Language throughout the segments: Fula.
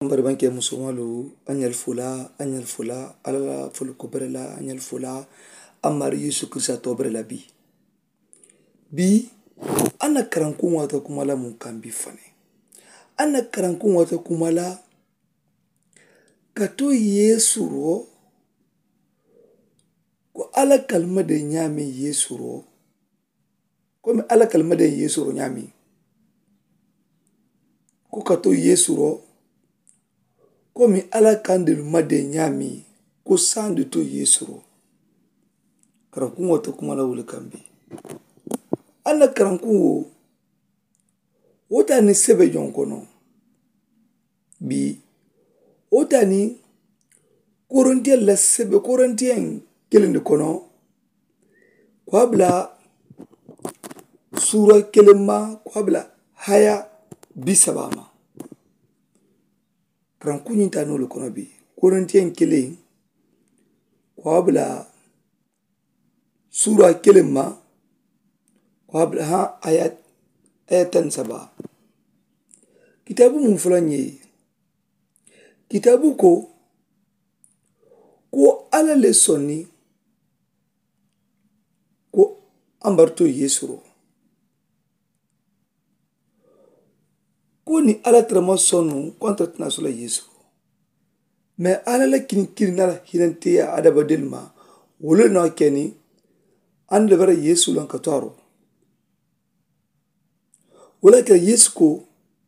ambar banke musumalu anyal fula alala fulu kubrela anyal fula amar Yesu Krista tobrela bi ana karankun wata kumala mun kan bi fane ana karankun wata kumala kato Yesu ro ko ala kalma de nyami Yesu ro ko mi ala kalma de Yesu ro nyami ko kato Yesu ro ko mi ala kandil made nyami ko sandu to Yesu ro karankun wata kumala wuli kambi ana karankun wo wota ni sebe jonkono bi wota ni Korintien la sebe Korintien kelende kono kwa bla sura kelema kwa bla haya bisabama karankun yinta no le kono bi Korintien kelen kwa bla sura kelema kwa bla ha ayatan saba kitabu mufulanye kitabu ko ala le sonni ko ambarto Yesu ro ko ni ala trama sonu kontra nasula Yesu me ala la kin na hinante adaba delma wolo na keni ande bara Yesu lan kataro wala ka Yesu ko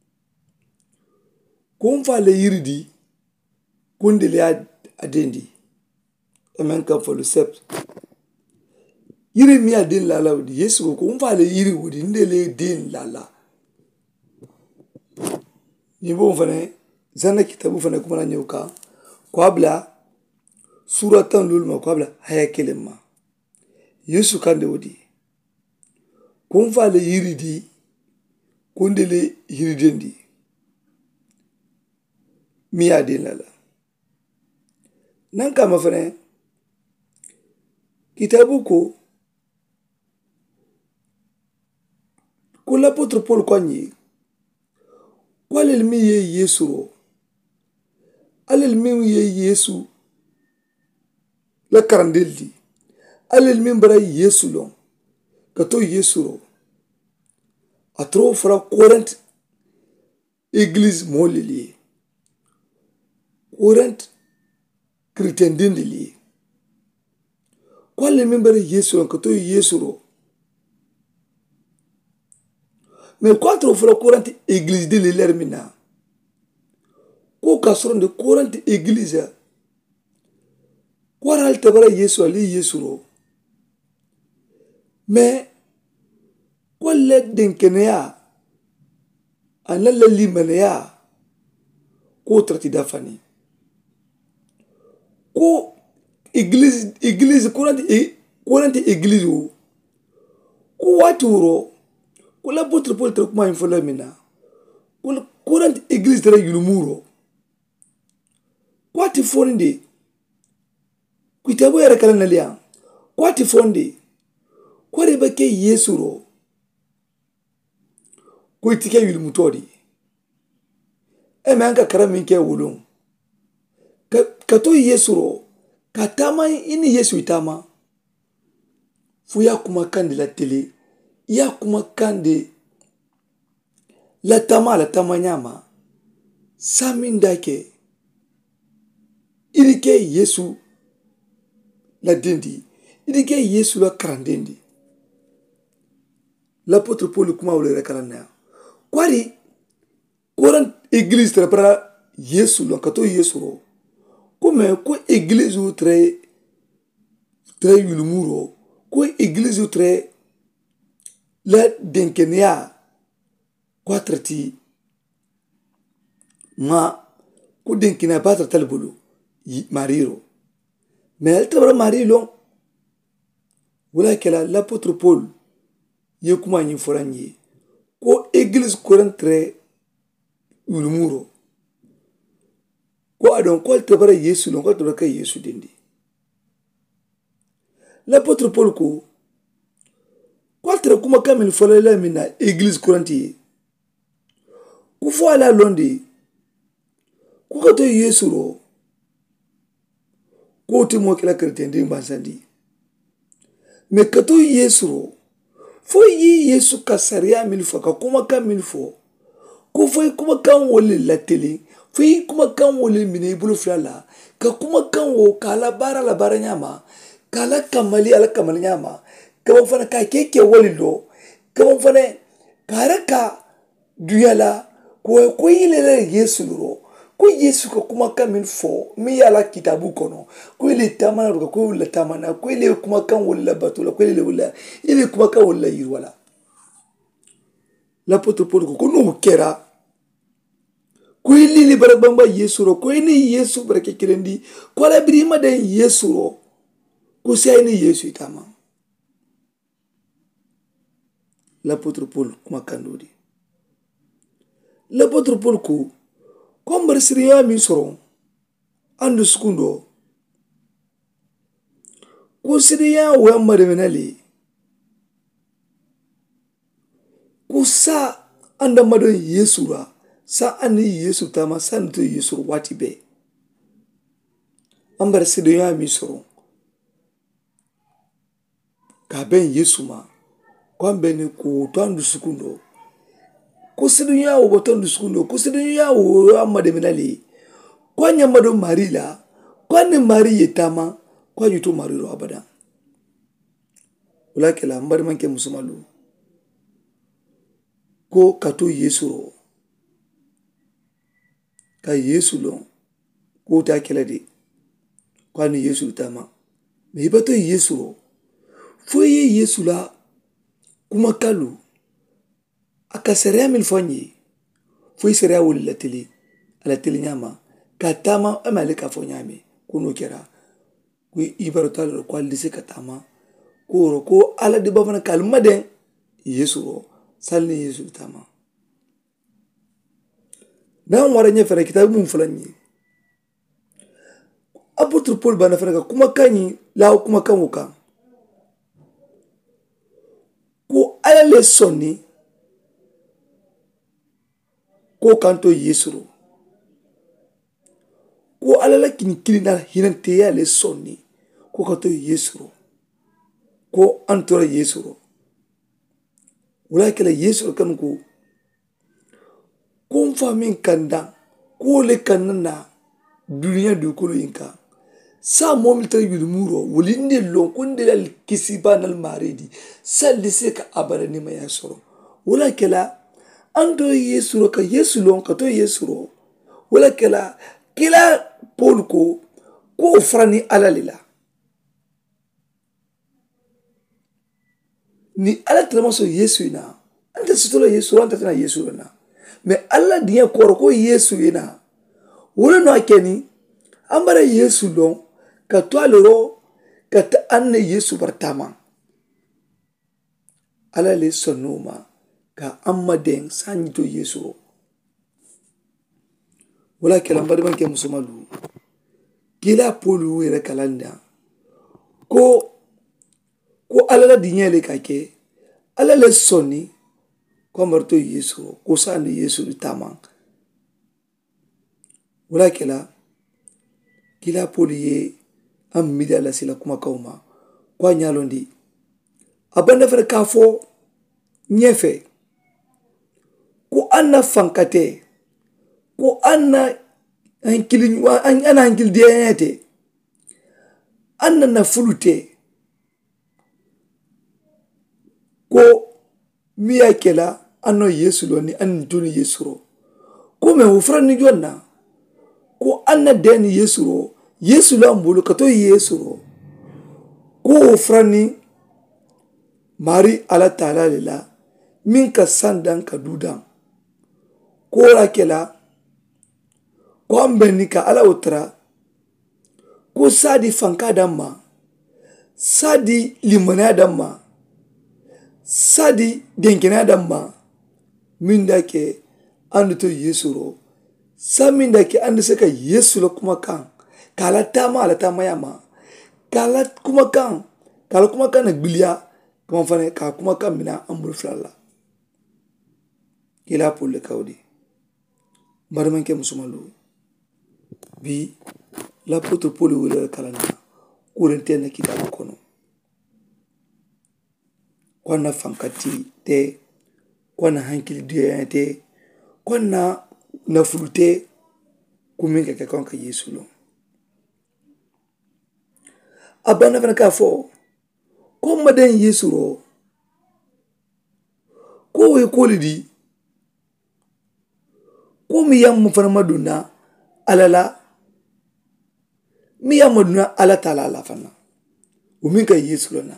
mfa le yiridi kundele adendi emen kan fo le sept yiri mi adin lala wudi Yesu ko mfa le yiri wudi ndele din lala ni bo fane zana kitabu fane kuma na nyoka ko abla suratan lulma ko abla haya kelema Yesu kande wudi ko mfa le yiridi kundele yiridendi mi adin lala nan kama fane kitabu ko l'apôtre Paul kwanye kwalel mi ye Yesu ro alel mi ye Yesu la karandeldi alel mi bara Yesu lo kato Yesu ro atro fra Corinth église molili Corinth chrétien dindili kwalel mi bara Yesu lo kato Yesu ro mais contre fra Corinth église de l'Hermina ko kasron de Corinth église kwaral tabara Yesu ali Yesu ro mais kwale denkenea anala limanea ko trati dafani ko église Corinth église ko waturo ko l'apôtre Paul tra kuma infola mina ko Corinth église tra yulumuro kwati fonde kitabu yara kala nalia kwati fonde ko reba ke Yesu ro ko itike yulumutodi emanka karamin ke wulun kato Yesu ro katama ini Yesu itama fuya kuma kandi la tele ya kuma kandi la tama nyama samin dake irike Yesu la dindi irike Yesu la karandendi l'apôtre Paul kuma wole rekalana kwari Corinth église tra Yesu lo kato Yesu ro comme ko église ou très yulumuro ko église ou très la denkenia kwatrati ma ko denkenia batra talbulu mariro mais elle tabara marilo wala kala l'apôtre Paul ye kuma nyi foranye ko église Corinth yulumuro ko adon ko tabara Yesu lo ko tabara ka Yesu dendi l'apôtre Paul ko kwaltre kuma kamil folele mina église Corinth ku fo ala londi ku ka to yesu ro ko ti mo kila kristen din bansandi me ka to yesu ro fo yi yesu ka sariya min fo ka kuma kan min fo ko fo kuma kan wole la tele fo kuma kan wole mine bulu flala ka kuma kan wo kala bara nyama kala kamali ala kamali nyama ka ban fana ka keke wole do ka ban fana karaka duyala ko yilele yesu ro ko yesu ka kuma kan min fo mi yala kitabu kono ko ile tamana ro ko ile tamana ko ile kuma kan wole batula ko ile kuma kan wole yirwala l'apôtre Paul ko no kera ko ili barabamba yesu ro ko ini yesu barake kirendi ko la birima de yesu ro ko sai ni yesu itama l'apôtre Paul kuma kandodi l'apôtre Paul ko mbar siriya mi soro andu skundo ko siriya wa mademenali ko sa anda madon yesu ra sa ani yesu tama santo yesu wati be ambar siriya mi soro ka ben yesu ma ko ben ko to andu skundo ko sidunya wo boton duskundo ko sidunya wo amade minali ko nyamado marila ko ne mari yetama ko yuto mariro abada ulakela mbari manke musumalu ko kato yesu ro ka yesu lo ko ta kelade ko ni yesu tama me bato yesu ro foye yesu la kuma kalu aka sariya min fonye foi sariya wuli la tele nyama katama amale ka fo nyame kuno kera ku ibaro talo ko alise katama ko ala de bafana kalma den yesu ro salni yesu tama dan wara nya fere kitabu mun fulanyi apôtre Paul bana fere kuma kanyi la kuma kan wuka ko ala le sonni ko kanto yesu ro ko alala kini na hinante ya le sonni ko kanto yesu ro ko antora yesu ro wala kala yesu ro kan ko famin kanda ko le kanna duniya du ko yinka sa momita yulmuro wolinde lon ko ndel kisiba nal maridi salise ka abara ni ma yasoro wala kala ando yesu ro ka yesu lon ka to yesu ro wala kala kila Paul ko frani alalila ni ala tramaso yesu ina anta sitolo yesu anta tana yesu na me alla diya ko yesu ina wala no akeni ambara yesu lon ka to aloro ka ta anne yesu bartama ala le sonoma ka amma den sanjito yesu wala kala mbadi banke musumalu kila Polu were kalanda ko ala la dinyele kake ala le soni ko marto yesu ko sani yesu tama wala kila Polu ye amida la sila kuma kauma kwa nyalondi abanda fere kafo nyefe ko anna fankate ko anna hankil diyete anna na fulute ko miya kela anno yesu lo ni an tuni yesu ro ko me wufran ni jonna ko anna den yesu ro yesu lo ambulu kato yesu ro ko wufran ni mari ala taala lela min ka sandan ka dudan ko rakela ko ambenni ka ala utra ko sadi fanka damma sadi limana damma sadi denkena damma min da ke andu to yesu ro samin da ke andu saka yesu lo kuma kan kala tama yama kala kuma kan na gbilia kuma fane ka kuma kan mina ambul flalla kila pulle kawdi barman ke musumalu bi l'apôtre Paul wele kalana Korintiyɛn na kitabu kɔnɔ ko na fankati tɛ ko na hankili duyanya tɛ ko na nafolo tɛ ko min ka kɛ kan ka Yesu lɔn a banna fana k'a fɔ ko maden Yesu rɔ ko o ye ko le di ko min ya mun fana madonna Ala la min ya madonna Ala t'a la fana o min ka Yesu lɔn na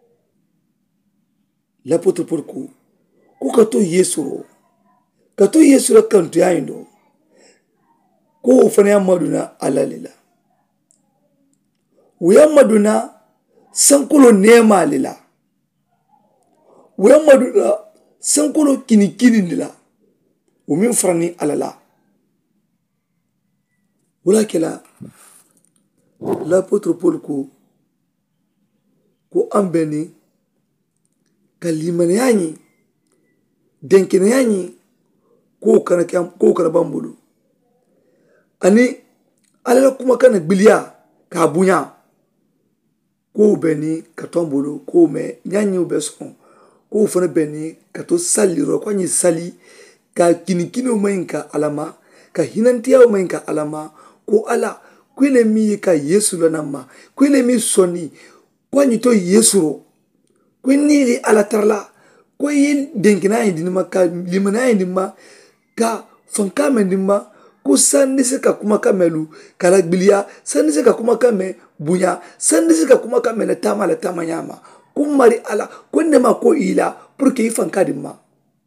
l'apôtre Paul ko ka to Yesu rɔ ka to Yesu la kantuya in dɔ ko o fana ya madonna Ala le la o ya madonna sankolo nɛɛma ale la o ya madonna sankolo kinikini de la o min fara ni Ala la o la kɛla l'apôtre Paul ko an bɛ ni ka limaniya ɲi dɛnkɛnɛya ɲi k'o kana b'an bolo ani Ala la kumakan na gwiliya k'a bonya k'o bɛ ni ka to an bolo k'o mɛn ɲa ɲiw bɛ sɔn k'o fana bɛ ni ka to sali rɔ ko an ye sali ka kinikiniw ma ɲi ka Ala ma ka hinɛtiyaw ma ɲi ka Ala ma ko Ala ko ile min ye ka Yesu lɔn an ma ko ile min sɔnni ko an ye to Yesu rɔ ko ni ye Ala tarala ko ye dɛnkɛnɛya in di ma ka limaniya in di ma ka fanka mɛn di ma ko san ne se ka kumakan mɛn lu ka la gwiliya san ne se ka kumakan mɛn bonya san ne se ka kumakan mɛn la taama ɲa ma ko mari Ala ko ne ma ko i la pour que i fanka di ma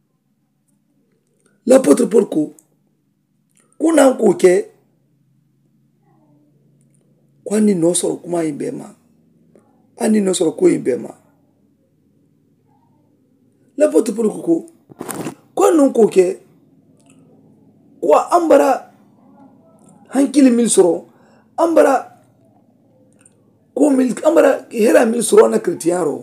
l'apôtre Paul ko n'an k'o kɛ ko an ni nɔ sɔrɔ kuma in bɛɛ ma an ni nɔ sɔrɔ ko in bɛɛ ma l'apôtre Paul ko n'an k'o kɛ ko an bara hankili min sɔrɔ an bara hɛrɛ min sɔrɔ an na kerecɛnya rɔ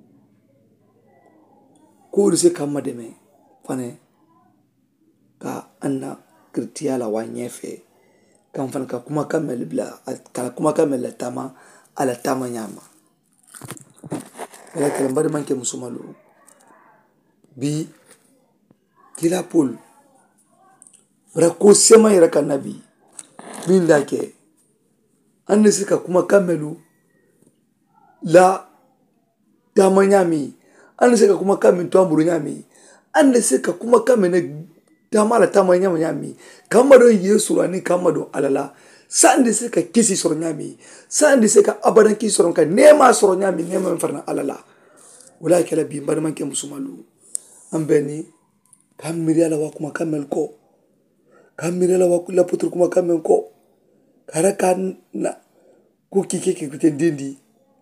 k'o de se k'an ma dɛmɛ fana ka an na kerecɛnya la wa ɲɛfɛ k'an fana ka kumakan mɛn bila ka kumakan mɛn lataama a la taama ɲa ma ala kɛlɛ n balimakɛ musoman lo bi kila Paul bara ko sɛma yɛrɛ ka na bi min d'a kɛ an ne se ka kumakan mɛn lu la taama ɲa min an ne se ka kumakan min to an bolo ɲa min an ne se ka kumakan mɛn taama la taama ɲa min k'an ma dɔn Yesu ani k'an ma dɔn Ala la san de se ka kisi sɔrɔ ɲa min san de se ka abadan kisi sɔrɔ ka nɛɛma sɔrɔ ɲa min nɛɛma min fara Ala la o la kɛla bi n balimakɛ musoman lo an bɛ ni k'an miiriya la wa kumakan mɛn kɔ k'an miiriya la wa l'apôtre kumakan mɛn kɔ k'ara k'an na ko k'i kɛ kɛkutɛ den di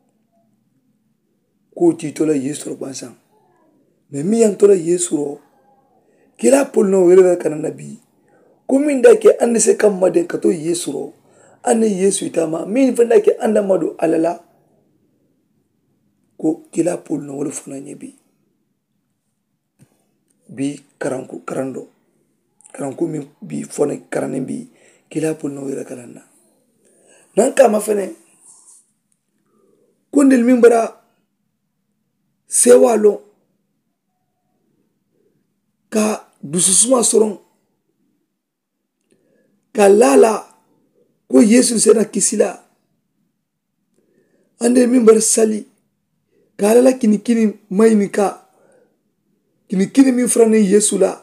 k'o t'i tɔla Yesu rɔ gansan mɛ min y'an tɔla Yesu rɔ kila Paul n'o wele bɛ kana na bi ko min d'a kɛ an ne se ka maden ka to Yesu rɔ an ne Yesu taama min fana d'a kɛ an da ma don Ala la ko kila Paul n'o wele fana ɲɛ bi karanko min bi fɔne karanin bi kila Paul n'o wele kana na n'an kama fana ko ndel min bara sewa lɔn ka dususuma sɔrɔ ka lala ko Yesu sena kisi la an de min bara sali ka Ala la kinikini maɲini ka kinikini min fara ni Yesu la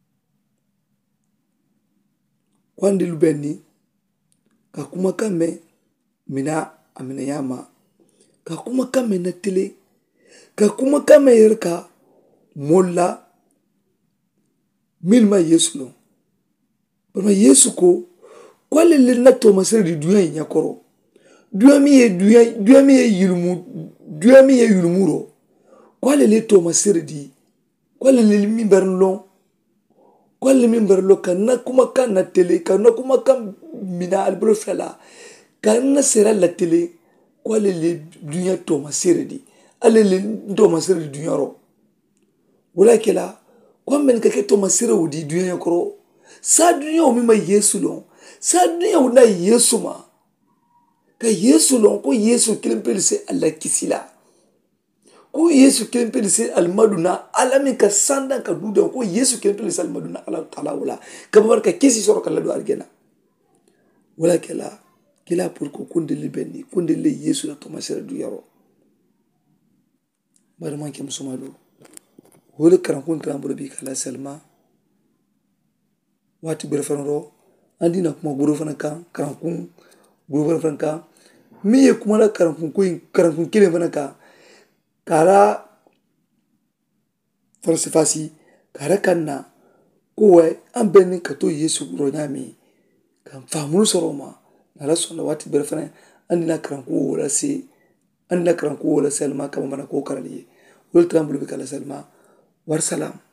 ko an delu bɛ ni ka kumakan mɛn mina a minɛya ma ka kumakan mɛn na tele ka kumakan mɛn yɛrɛ ka mɔɔ la min ma Yesu lɔn bama Yesu ko ale le na tɔɔmasere di dunya in ɲɛkɔrɔ dunya min ye yulumu rɔ ko ale le tɔɔmasere di ko ale le min bɛri lɔn ko ale min bɛri lɔn ka na kumakan na tele ka na kumakan mina ale bolo fila la ka na sera la tele ko ale le dunya tɔɔmasere di ale le tɔɔmasere di dunya rɔ wala kɛla ko an bɛ ka kɛ tɔɔmasere o di dunya kɔrɔ sa dunya o min ma Yesu lɔn sani ya wuna yesu ma ka yesu lon ko yesu kelen pe se ala kisila ko yesu kelen pe se almaduna alami ka sanda ka duda ko yesu kelen pe se almaduna ala taala wala ka barka kisi soro kala do argena wala kila pour ko kundele benni kundele yesu la to masere du yaro bar man ke musumado wala karan kun trambo bi kala selma wati berfanro andina kuma guru fana kan karan guru fana kan mi ye kuma la karan kun kelen fana kan kara falsifasi kara kanna ko wai an benni ka to yesu ro nyami kan famulu soroma nala sonda wati berfana andina karan ko wala selma kama mana ko karali wol trambo bi kala selma war salam